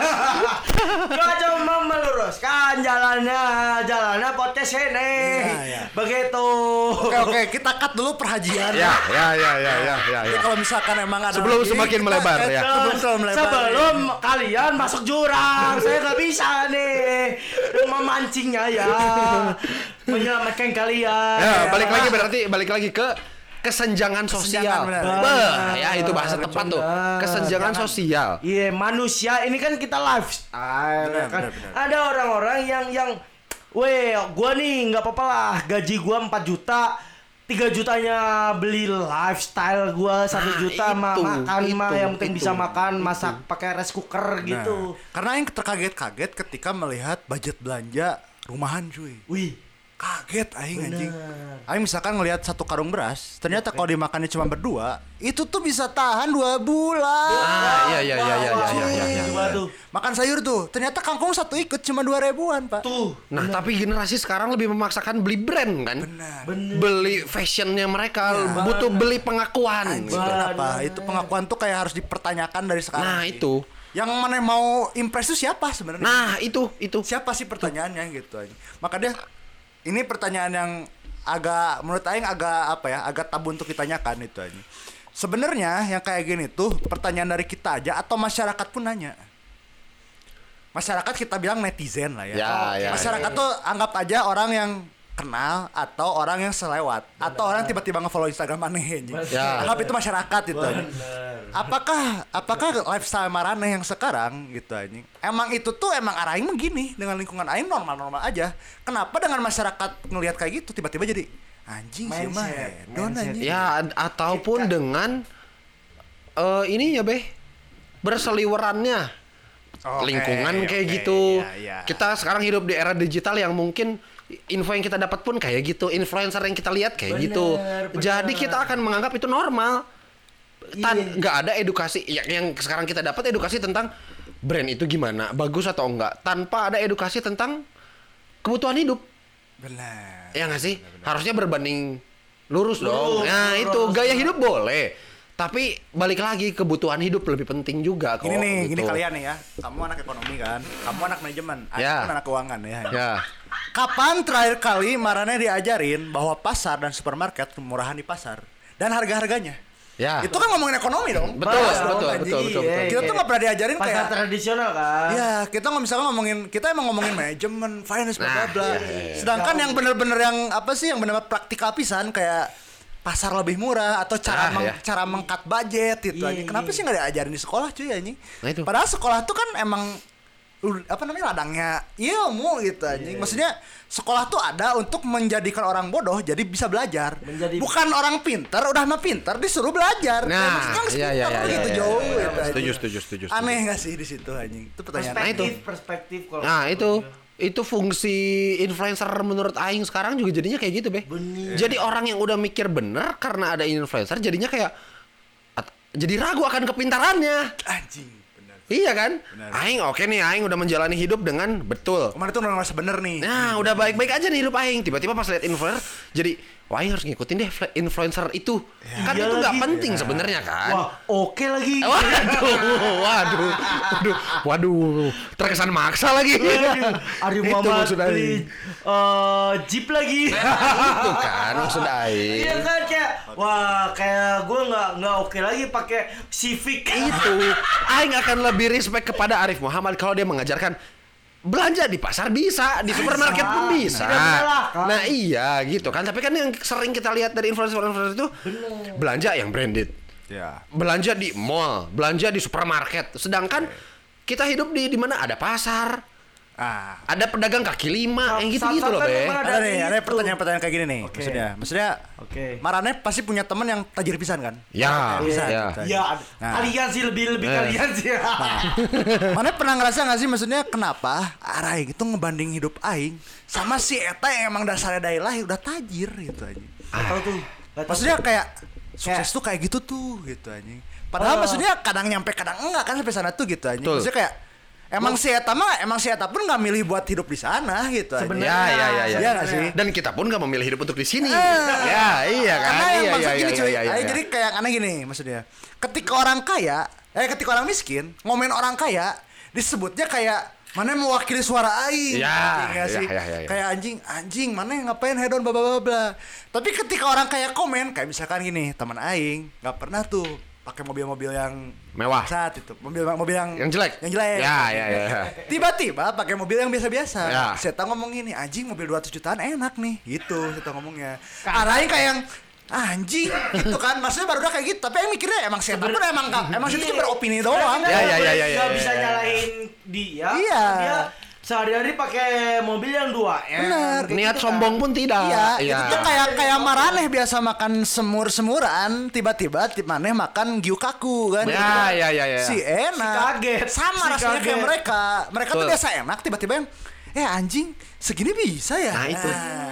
Gua cuma mau meluruskan jalannya, jalannya podcast ini. Iya, iya. Begitu. Oke oke, kita cut dulu perhajian. Ya ya ya ya ya ya. Jadi ya. kalau misalkan emang ada Sebelum lagi, semakin kita melebar, cut ya. Sebelum sebelum melebar. Sebelum kalian masuk jurang, saya nggak bisa nih memancingnya ya, menyelamatkan kalian. Ya, balik lagi berarti balik lagi ke kesenjangan sosial. benar. Bah, ya itu bahasa tepat tuh. Kesenjangan sosial. Iya, manusia ini kan kita lifestyle Benar, kan. benar, benar. Ada orang-orang yang yang weh, gua nih nggak apa-apa lah, gaji gua empat juta, tiga jutanya beli lifestyle gua satu Nah, juta mah itu, makan mah itu, yang penting itu, bisa makan, itu. masak pakai rice cooker gitu. Nah, karena yang terkaget-kaget ketika melihat budget belanja rumahan cuy. Wih, Kaget aing anjing. Benar. Aing misalkan ngelihat satu karung beras, ternyata kalau dimakannya cuma berdua, itu tuh bisa tahan dua bulan. Ah, iya iya iya iya iya iya iya. Waduh. Makan sayur tuh, ternyata kangkung satu ikut cuma dua ribuan pak. Tuh. Nah, tapi generasi sekarang lebih memaksakan beli brand kan? Benar. Bener. Beli fashionnya mereka, butuh beli pengakuan. Anjing, gitu. kenapa? Itu pengakuan tuh kayak harus dipertanyakan dari sekarang. Nah, sih. itu. Yang mana mau impress tuh siapa sebenarnya? Nah, itu itu. Siapa sih pertanyaannya gitu aja. Maka dia ini pertanyaan yang agak menurut aing agak apa ya, agak tabu untuk ditanyakan itu aja. Sebenarnya yang kayak gini tuh pertanyaan dari kita aja atau masyarakat pun nanya. masyarakat kita bilang netizen lah ya. Ya, ya, masyarakat ya. tuh anggap aja orang yang kenal atau orang yang selewat Benar. atau orang tiba-tiba nge-follow Instagram aneh anjing. Ya. Anggap itu masyarakat itu. Anjing. Apakah apakah lifestyle Maraneh yang sekarang gitu anjing. Emang itu tuh emang arah aing begini dengan lingkungan aing normal-normal aja. Kenapa dengan masyarakat ngelihat kayak gitu tiba-tiba jadi anjing sih mah hedon anjing. Ya ataupun Kita. dengan uh, ini ya Beh berseliwerannya oh, lingkungan okay, kayak okay. gitu. Ya, ya. Kita sekarang hidup di era digital yang mungkin info yang kita dapat pun kayak gitu, influencer yang kita lihat kayak bener, gitu. Bener. Jadi kita akan menganggap itu normal. Tan nggak ada edukasi yang, yang sekarang kita dapat edukasi tentang brand itu gimana, bagus atau enggak, tanpa ada edukasi tentang kebutuhan hidup. Benar. Ya nggak sih? Bener, bener. Harusnya berbanding lurus, lurus dong. Nah lurus, itu gaya lurus. Hidup boleh. Tapi balik lagi kebutuhan hidup lebih penting juga kok. Gini nih, gitu. gini kalian nih ya. Kamu anak ekonomi kan, kamu anak manajemen, aku ya. kan anak keuangan ya. Ya. Kapan terakhir kali Maraneh diajarin bahwa pasar dan supermarket kemurahan di pasar dan harga-harganya? Ya. Itu kan ngomongin ekonomi dong. Betul, betul, betul, betul, betul, betul. Kita tuh nggak pernah diajarin pasar kayak tradisional kan. Iya, kita nggak misalnya ngomongin, kita emang ngomongin manajemen, finance, bla bla Nah, bla. iya, iya. Sedangkan yang bener-bener yang apa sih yang bener-bener praktikal pisan kayak pasar lebih murah atau cara Ah, meng, iya. cara mengkat budget gitu Iya, aja. Kenapa iya. sih nggak diajarin di sekolah cuy anjing? Nah, itu. Padahal sekolah tuh kan emang uh, apa namanya ladangnya ilmu gitu anjing. Iya. Maksudnya sekolah tuh ada untuk menjadikan orang bodoh jadi bisa belajar. Menjadi... Bukan orang pintar udah mah pintar disuruh belajar. Nah, maksudnya harus iya, pintar iya, iya, gitu iya, jauh iya, iya. gitu, Setuju, anjing. setuju, setuju, setuju. Aneh nggak sih di situ anjing? Itu pertanyaan. Perspektif, itu. perspektif kalau. Nah itu itu fungsi influencer menurut Aing sekarang juga jadinya kayak gitu Beh. Bener. Jadi orang yang udah mikir bener karena ada influencer jadinya kayak at, jadi ragu akan kepintarannya. Anjing. Benar. Iya kan? Benar. Aing oke nih Aing udah menjalani hidup dengan betul. Kemarin tuh udah ngerasa bener nih. Nah udah baik-baik aja nih hidup Aing. Tiba-tiba pas lihat influencer jadi wah Aing harus ngikutin deh influencer itu. Ya. Kan Iya itu nggak lagi. penting Ya. sebenarnya kan. Wah, oke lagi. Waduh, waduh, waduh, waduh, terkesan maksa lagi. Ari Itu Muhammad maksud beli Aing. eh, Jeep lagi. Itu kan maksud Aing. Iya kan kayak wah kayak gue nggak nggak oke lagi pakai Civic. Itu Aing akan lebih respect kepada Arif Muhammad kalau dia mengajarkan belanja di pasar bisa, di supermarket pun bisa. Tidak menyalahkan. Nah iya gitu kan. Tapi kan yang sering kita lihat dari influencer-influencer itu Bener. belanja yang branded, Ya. belanja di mall, belanja di supermarket. Sedangkan kita hidup di di mana ada pasar. Ah. Ada pedagang kaki lima, yang gitu-gitu loh, Samsat Be. kan Ada nih, ada itu. pertanyaan-pertanyaan kayak gini nih. Oke. Maksudnya, maksudnya Oke. Maraneh pasti punya teman yang tajir pisan kan? Ya, Bisa, ya. gitu. Iya, Nah. kalian sih lebih lebih Eh. kalian sih. Mana pernah ngerasa gak sih maksudnya kenapa Aing itu ngebanding hidup Aing sama si Eta yang emang dasarnya dari lahir udah tajir gitu aja. Gak tahu tuh. Gak tahu Maksudnya tuh. kayak sukses Kayak- tuh kayak gitu tuh gitu anjing. Padahal Oh. maksudnya kadang nyampe kadang enggak kan sampai sana tuh gitu anjing. Betul. Maksudnya kayak emang si Eta mah emang si Eta pun nggak milih buat hidup di sana gitu anjing. Sebenarnya. Ya, ya, ya, ya. Iya nggak sih? Dan kita pun gak memilih hidup untuk di sini. Ah. Ya, iya kan? Karena yang Iya, maksud iya, gini iya, cuy, iya, iya, Ayo iya. jadi kayak aneh gini maksudnya. Ketika orang kaya, eh ketika orang miskin ngomongin orang kaya disebutnya kayak mana yang mewakili suara aing. Ya, Ngerti nggak ya, sih? ya, ya, ya. Kayak anjing, anjing mana yang ngapain hedon bla bla bla bla. Tapi ketika orang kaya komen kayak misalkan gini, teman aing nggak pernah tuh pakai mobil-mobil yang Mewah. saat itu, mobil-mobil yang Yang jelek. Yang jelek. Ya, ya, ya. Tiba-tiba pakai mobil yang biasa-biasa. Ya. Saya ngomong gini, anjing mobil dua ratus jutaan enak nih, gitu saya ngomongnya. Arahin kayak yang anjing gitu kan, maksudnya baru udah kayak gitu. Tapi yang mikirnya emang saya pun emang emang situ tuh beropini doang. Ya, ya, ya, ya, ya, Gak ya, bisa ya. nyalahin dia. Iya. Dia sehari-hari pakai mobil yang dua M. Bener. Kayak Niat gitu sombong kan. pun tidak. Iya, Iya. itu tuh kayak kayak Maraneh biasa makan semur-semuran, tiba-tiba tip maneh makan gyukaku kan. Ya, Tiba-tiba ya, ya, ya. Si enak. Si kaget. Sama Si rasanya kayak kaget. mereka. Mereka tuh Betul. biasa enak, tiba-tiba yang eh anjing segini bisa ya. Nah, itu.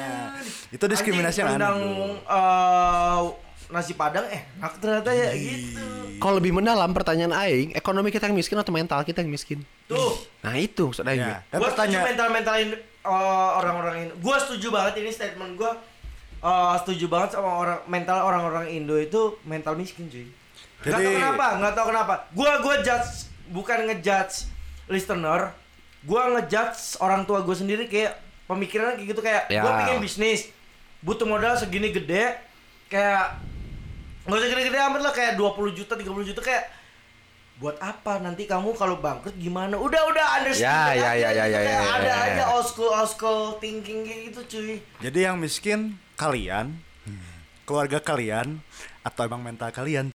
Itu diskriminasi Anjing, yang rendang aneh. eh, nasi padang eh enak ternyata ya gitu. Kalau lebih mendalam pertanyaan aing, ekonomi kita yang miskin atau mental kita yang miskin? Tuh. Nah, itu maksud aing. Ya. Be. Dan Gue setuju pertanyaan mental-mentalin uh, orang-orang ini. Gue setuju banget ini statement gue. Uh, setuju banget sama orang mental orang-orang Indo itu mental miskin cuy. Gak tau Jadi- kenapa, gak tau kenapa. Gue gue judge bukan ngejudge listener. Gue ngejudge orang tua gue sendiri kayak pemikiran kayak gitu kayak Ya. gue pengen bisnis, butuh modal segini gede, kayak nggak usah gede-gede amat lah kayak dua puluh juta, tiga puluh juta kayak buat apa nanti kamu kalau bangkrut gimana? Udah udah Ya, understand ya, ya, ya, ya, ya, ya, ada ya, ya. aja old school old school thinking gitu cuy. Jadi yang miskin kalian, keluarga kalian, atau emang mental kalian?